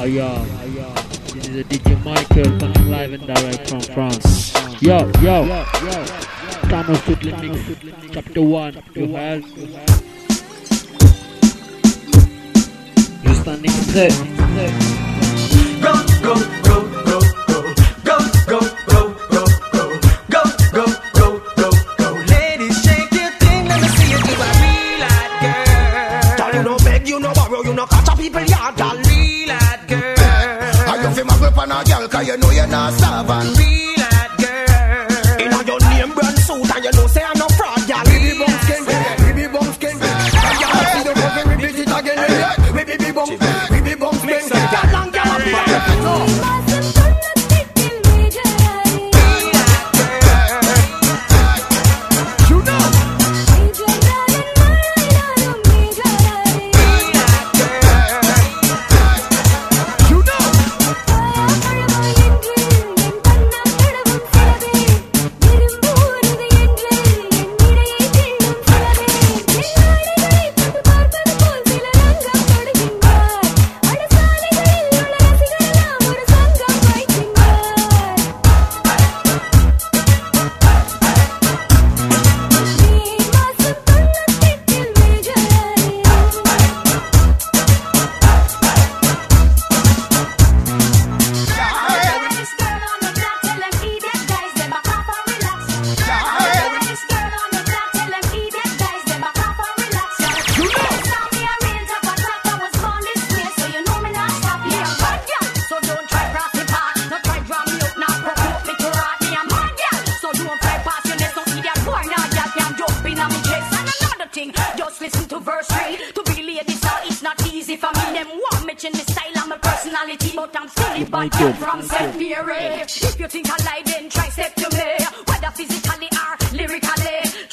Yo. This is a DJ Michael coming live and direct from France. Yo. Thanos Footly Mix, Chapter 1. You heard? You're standing there. Go. Ladies, shake your thing, let me see you do a real hot girl. Girl, you no beg, you no borrow, you no catch a people yard, girl. Real hot girl. I you feel my grip on a girl, cause you know you're not servant. Real hot girl. In your name brand suit, and you know say I'm no fraud, girl. Baby bum skin, baby bum skin. I can't see the fucking repeat it again. Baby bum skin. Girl, long girl, from St. Mary. If you think I lie, then try step to me. Whether physically or lyrically,